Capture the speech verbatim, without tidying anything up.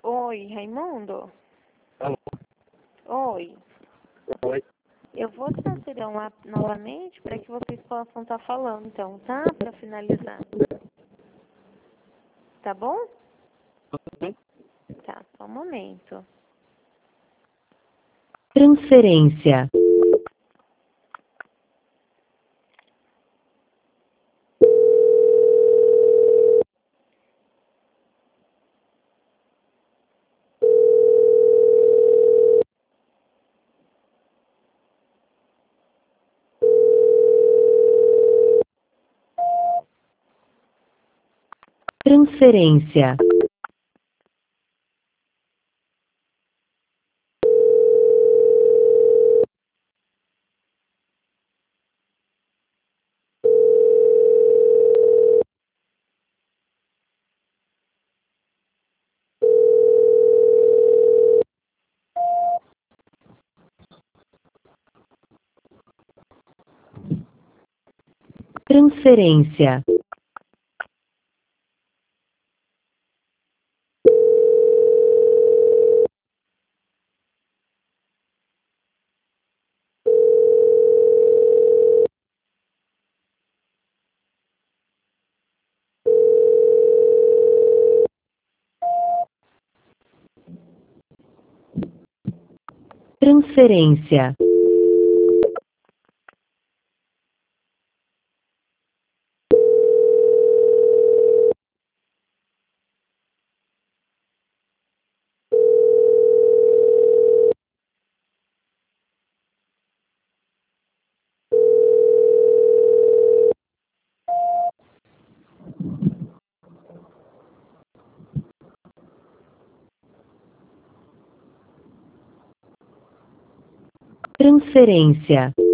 Oi, Raimundo? Alô? Oi. Oi. Eu vou transferir um app novamente para que vocês possam estar falando, então, tá? Para finalizar. Tá bom? Tudo bem? Tá, só um momento. Transferência. Transferência. Transferência. Transferência. Transferência.